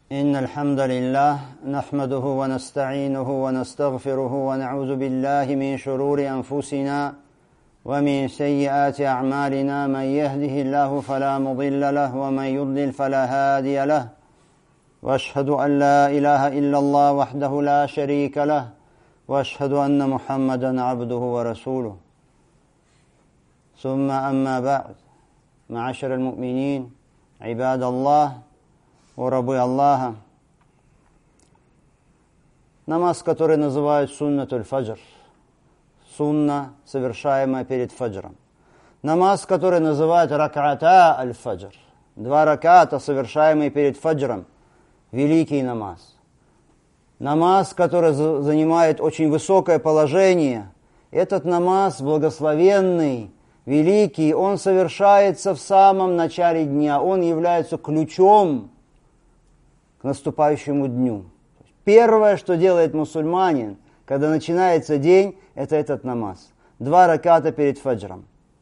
إن الحمد لله نحمده ونستعينه ونستغفره ونعوذ بالله من شرور أنفسنا ومن سيئات أعمالنا من يهده الله فلا مضل له ومن يضلل فلا هادي له وأشهد أن لا إله إلا الله وحده لا شريك له وأشهد أن محمدا عبده ورسوله ثم أما بعد معاشر المؤمنين عباد الله ورабы Аллаха. Намаз, который называют суннатуль фаджр, сунна, совершаемая перед фаджром. Намаз, который называют рак'ата аль-фаджр, 2 раката, совершаемые перед фаджром, великий намаз. Намаз, который занимает очень высокое положение. Этот намаз благословенный, великий, он совершается в самом начале дня, он является ключом к наступающему дню. Первое, что делает мусульманин, когда начинается день, это этот намаз. 2 раката перед фаджром.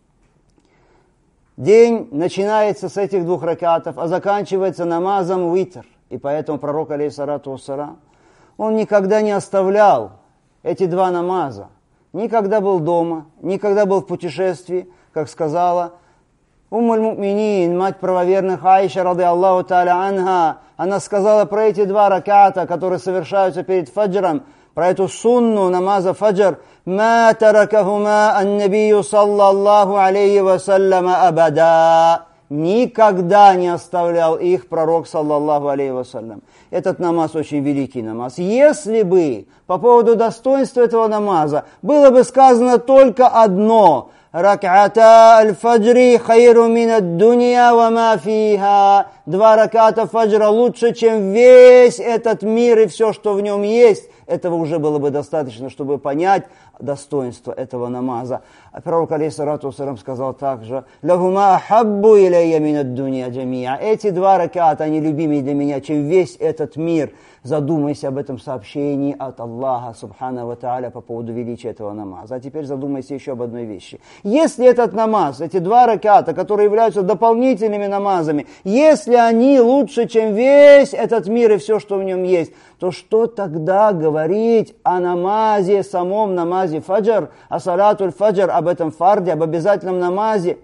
День начинается с этих 2 ракатов, а заканчивается намазом витр. И поэтому пророк, алейхиссалату вассалам, он никогда не оставлял эти 2 намаза. Никогда был дома, никогда был в путешествии, как сказала Уммуль-Муминин, мать правоверных Аиша, рады Аллаху та'аля анха, она сказала про эти 2 раката, которые совершаются перед фаджром, про эту сунну намаза фаджр, «Ма таракахума ан-набию саллаллаху алейхи вассаляма абада». Никогда не оставлял их пророк, саллаллаху алейхи вассалям. Этот намаз очень великий намаз. Если бы по поводу достоинства этого намаза было бы сказано только одно: «Рак'ата аль-фаджри хайру мин ад-дунья ва ма фиха». 2 раката фаджра лучше, чем весь этот мир и все, что в нем есть. Этого уже было бы достаточно, чтобы понять достоинство этого намаза. А пророк, алейхиссалату вассалям, сказал также: «Лахума ахаббу иляйя мин ад-дунья джамиа». Эти 2 раката, они любимее для меня, чем весь этот мир. Задумайся об этом сообщении от Аллаха, субхана ва та'аля, по поводу величия этого намаза. А теперь задумайся еще об одной вещи. Если этот намаз, эти 2 раката, которые являются дополнительными намазами, если они лучше, чем весь этот мир и все, что в нем есть, то что тогда говорить о намазе, самом намазе фаджр, о салатуль фаджр, об этом фарде, об обязательном намазе?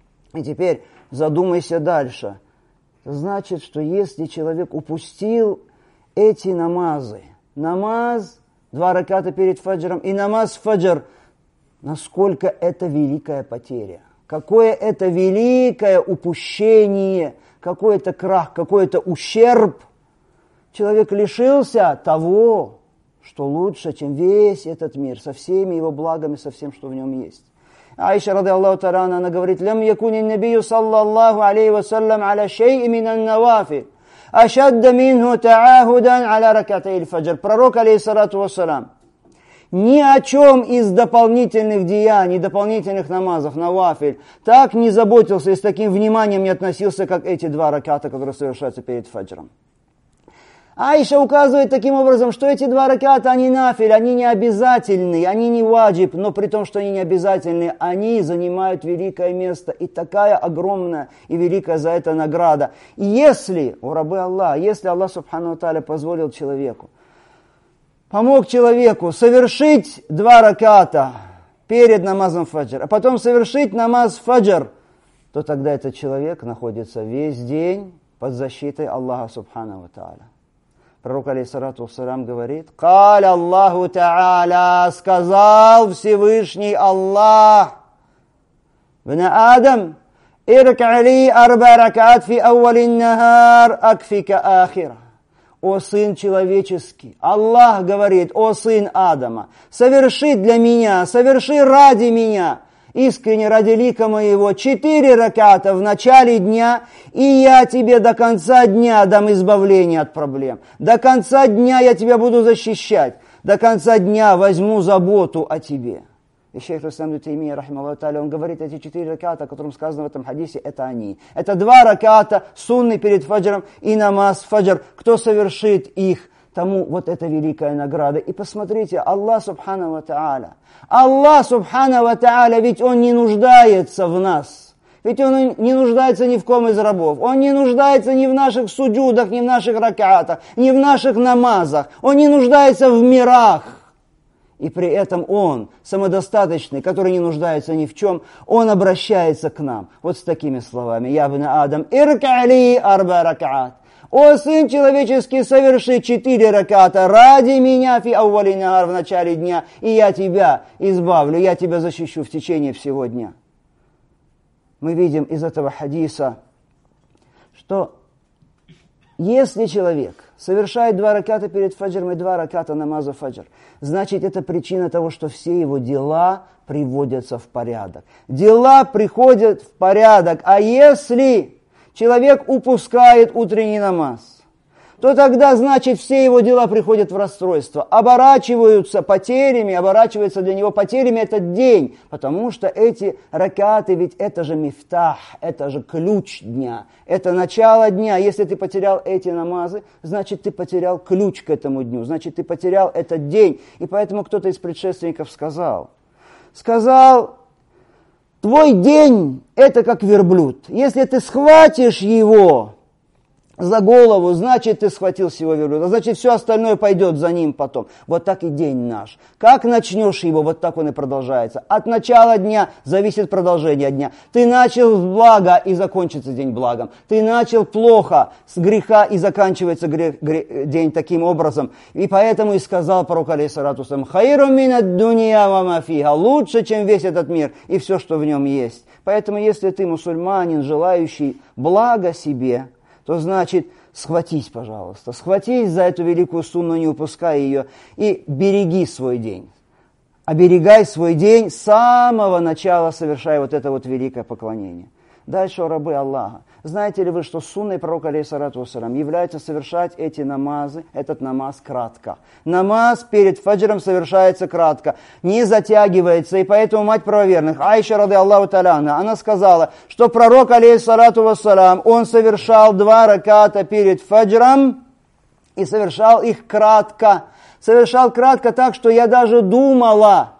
И теперь задумайся дальше. Значит, что если человек упустил эти намазы, намаз 2 раката перед фаджром и намаз фаджр, насколько это великая потеря, какое это великое упущение, какой это крах, какой это ущерб. Человек лишился того, что лучше, чем весь этот мир, со всеми его благами, со всем, что в нем есть. Аиша, рады Аллаху та'аля, она говорит: «Лям якуни набию саллаллаху алейхи вассалям аля шей'i минан навафиль ашадда минху та'ахудан аля ракатай фаджр». Пророк, алейхиссалату вассалам, ни о чем из дополнительных деяний, дополнительных намазов, навафиль, так не заботился и с таким вниманием не относился, как эти 2 раката, которые совершаются перед фаджром. Аиша указывает таким образом, что эти 2 раката, они нафиль, они не обязательные, они не ваджиб, но при том, что они не обязательные, они занимают великое место, и такая огромная и великая за это награда. И если, о рабы Аллаха, если Аллах субхану ва тааля позволил человеку, помог человеку совершить 2 раката перед намазом фаджр, а потом совершить намаз фаджр, то тогда этот человек находится весь день под защитой Аллаха субхану ва тааля. Пророк, алейхиссалату вассалям, говорит: «Каля Аллаху та'аля», сказал Всевышний Аллах: «Бна Адам, ирк'али 4 ракат фи ауалин нахар акфика ахира». О сын человеческий, Аллах говорит: «О сын Адама, соверши для меня, соверши ради меня, искренне ради лика моего, 4 раката в начале дня, и я тебе до конца дня дам избавление от проблем. До конца дня я тебя буду защищать. До конца дня возьму заботу о тебе». И шейх ибн Таймия, рахимахуллаху та'аля, он говорит, эти 4 раката, о котором сказано в этом хадисе, это они. Это 2 раката, сунны перед фаджром и намаз фаджр. Кто совершит их, тому вот эта великая награда. И посмотрите, Аллах субхану ва та'аля, ведь Он не нуждается в нас. Ведь он не нуждается ни в ком из рабов. Он не нуждается ни в наших суджудах, ни в наших ракатах, ни в наших намазах. Он не нуждается в мирах. И при этом он, самодостаточный, который не нуждается ни в чем, он обращается к нам. Вот с такими словами. «Я бне Адам, иркали арба ракаат». «О, сын человеческий, соверши 4 раката ради меня фи аували нагар, в начале дня, и я тебя избавлю, я тебя защищу в течение всего дня». Мы видим из этого хадиса, что если человек совершает 2 раката перед фаджром и 2 раката намаза фаджр, значит, это причина того, что все его дела приводятся в порядок. Дела приходят в порядок. А если человек упускает утренний намаз, то тогда, значит, все его дела приходят в расстройство, оборачиваются потерями, оборачивается для него потерями этот день, потому что эти ракаты, ведь это же мифтах, это же ключ дня, это начало дня. Если ты потерял эти намазы, значит, ты потерял ключ к этому дню, значит, ты потерял этот день. И поэтому кто-то из предшественников сказал, твой день – это как верблюд. Если ты схватишь его за голову, значит, ты схватил всего верблюда, значит, все остальное пойдет за ним потом. Вот так и день наш. Как начнешь его, вот так он и продолжается. От начала дня зависит продолжение дня. Ты начал с блага, и закончится день благом. Ты начал плохо, с греха, и заканчивается день таким образом. И поэтому и сказал пророк, алейхиссалату вассалям, «Хайру минад дунья ва ма фиха», лучше, чем весь этот мир и все, что в нем есть. Поэтому, если ты мусульманин, желающий блага себе, то значит, схватись, пожалуйста, схватись за эту великую сунну, не упускай ее, и береги свой день. Оберегай свой день, с самого начала совершай вот это вот великое поклонение. Дальше, рабы Аллаха. Знаете ли вы, что сунной пророка, алейхиссалату вассалям, является совершать эти намазы, этот намаз кратко. Намаз перед фаджром совершается кратко, не затягивается, и поэтому мать правоверных, Айша, рады Аллаху та'аля, она сказала, что пророк, алейхиссалату вассалям, он совершал 2 раката перед фаджром и совершал их кратко. Совершал кратко так, что я даже думала,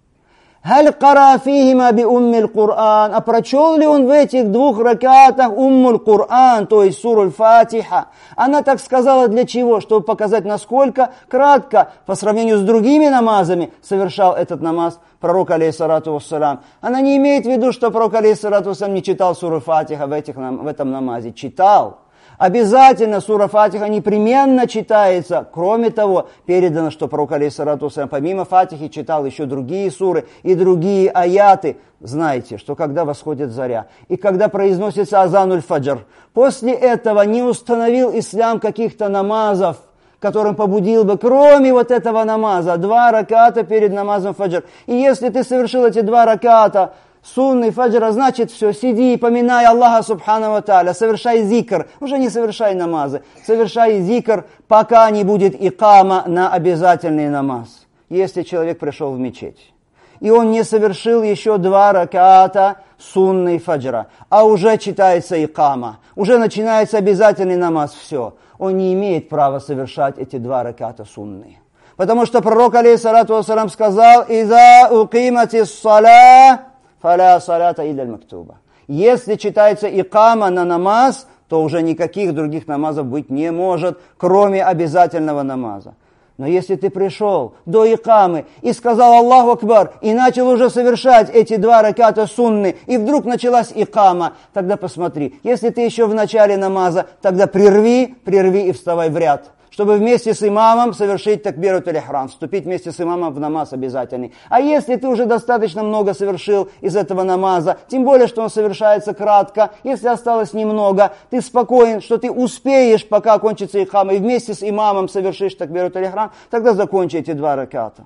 «Халь кара фихима би уммиль Кур'ан», а прочел ли он в этих 2 ракатах уммуль Кур'ан, то есть суру Фатиха? Она так сказала для чего? Чтобы показать, насколько кратко, по сравнению с другими намазами, совершал этот намаз пророк, алейхиссалату вассалям. Она не имеет в виду, что пророк, алейхиссалату вассалям, не читал суру Фатиха в этом намазе. Читал. Обязательно сура Фатиха непременно читается. Кроме того, передано, что пророк, алейхиссалату вассалям, помимо Фатихи читал еще другие суры и другие аяты. Знаете, что когда восходит заря и когда произносится азануль фаджр, после этого не установил ислам каких-то намазов, которым побудил бы, кроме вот этого намаза, 2 раката перед намазом фаджр. И если ты совершил эти 2 раката, сунны фаджра, значит все, сиди и поминай Аллаха субхану ва тааля, совершай зикр, уже не совершай намазы, совершай зикр, пока не будет икама на обязательный намаз. Если человек пришел в мечеть, и он не совершил еще 2 раката сунны фаджра, а уже читается икама, уже начинается обязательный намаз, все, он не имеет права совершать эти 2 раката сунны. Потому что пророк, алейхиссалату вассалям, сказал, «Иза укиматис саля, фаля салята илля мактуба». Если читается икама на намаз, то уже никаких других намазов быть не может, кроме обязательного намаза. Но если ты пришел до икамы и сказал Аллаху Акбар, и начал уже совершать эти 2 раката сунны, и вдруг началась икама, тогда посмотри, если ты еще в начале намаза, тогда прерви и вставай в ряд, чтобы вместе с имамом совершить такбиратуль ихрам, вступить вместе с имамом в намаз обязательный. А если ты уже достаточно много совершил из этого намаза, тем более, что он совершается кратко, если осталось немного, ты спокоен, что ты успеешь, пока кончится ихрам, и вместе с имамом совершишь такбиратуль ихрам, тогда закончи эти 2 раката.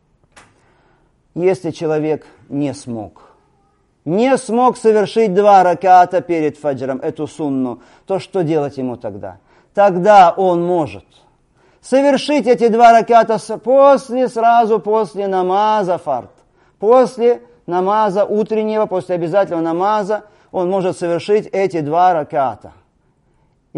Если человек не смог совершить 2 раката перед фаджром, эту сунну, то что делать ему тогда? Тогда он может совершить эти 2 раката сразу после намаза фард. После намаза утреннего, после обязательного намаза, он может совершить эти 2 раката.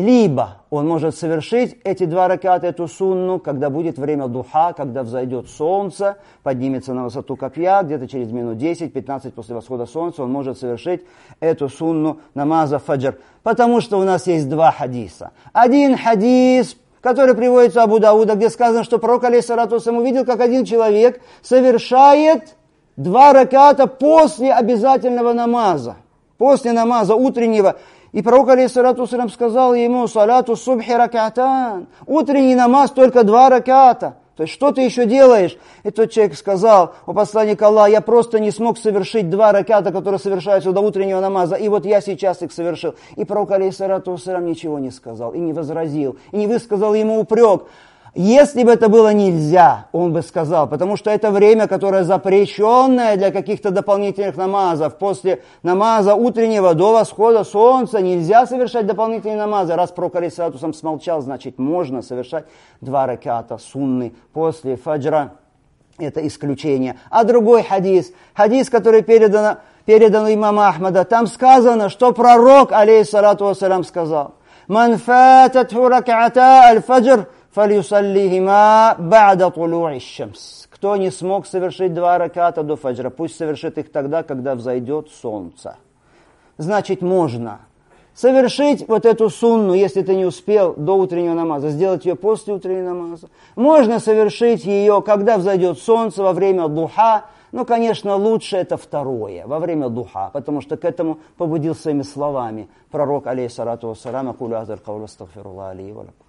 Либо он может совершить эти 2 раката, эту сунну, когда будет время духа, когда взойдет солнце, поднимется на высоту копья, где-то через минут 10-15 после восхода солнца он может совершить эту сунну намаза фаджр. Потому что у нас есть 2 хадиса. Один хадис, который приводится Абу Дауда, где сказано, что пророк алейхиссалату вассалям увидел, как один человек совершает 2 раката после обязательного намаза, после намаза утреннего. И пророк алейхиссалату вассалям сказал ему: салату субхи ракатан, утренний намаз только 2 раката. То есть что ты еще делаешь? И тот человек сказал: о посланник Аллаха, я просто не смог совершить 2 раката, которые совершаются до утреннего намаза, и вот я сейчас их совершил. И пророк алейхиссалату вассалям ничего не сказал, и не возразил, и не высказал ему упрек. Если бы это было нельзя, он бы сказал, потому что это время, которое запрещенное для каких-то дополнительных намазов. После намаза утреннего до восхода солнца нельзя совершать дополнительные намазы. Раз пророк алейхиссалату вассалям смолчал, значит можно совершать 2 раката сунны после фаджра. Это исключение. А другой хадис, который передан имаму Ахмада, там сказано, что пророк алейхиссалату вассалям сказал: «Ман фататху раката аль-фаджр, фалюсаллихима ба'да тулу'и шамс». Кто не смог совершить 2 раката до фаджра, пусть совершит их тогда, когда взойдет солнце. Значит, можно совершить вот эту сунну, если ты не успел до утреннего намаза, сделать ее после утреннего намаза. Можно совершить ее, когда взойдет солнце, во время духа. Но, конечно, лучше это второе, во время духа, потому что к этому побудил своими словами пророк алейхиссалату вассалям.